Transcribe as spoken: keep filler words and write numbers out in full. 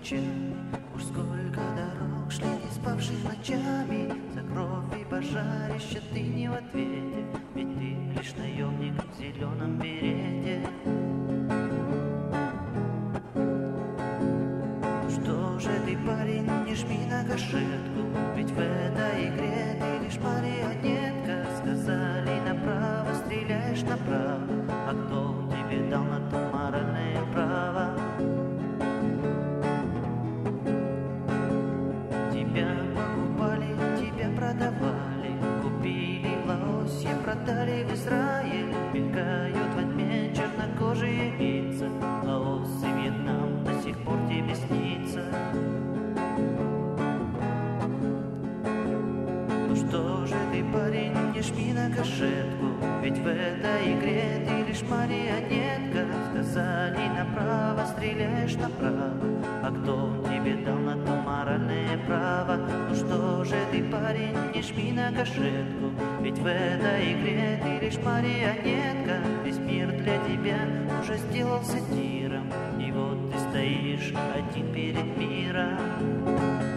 плечами. Уж сколько дорог шли не спавших ночами, за кровь и пожарище ты не в ответе, ведь ты лишь наемник в зеленом берете. Ну что же ты, парень, не жми на гашетку, ведь в этой игре ты лишь марионетка. Сказали направо, стреляешь направо, а кто тебе дал на то моральное право? Тебя покупали, тебя продавали, купили в Лаосе, продали в Израиль. Мелькают во тьме чернокожие лица, Лаос и Вьетнам до сих пор тебе снится. Ну что же ты, парень, не жми на гашетку, ведь в этой игре ты лишь марионетка. Сказали направо, стреляешь направо, а кто тебе дал на то моральное право? Ну что же ты, парень, не жми на гашетку, ведь в этой игре ты лишь марионетка. Весь мир для тебя уже сделался тиром, и вот ты стоишь один перед миром.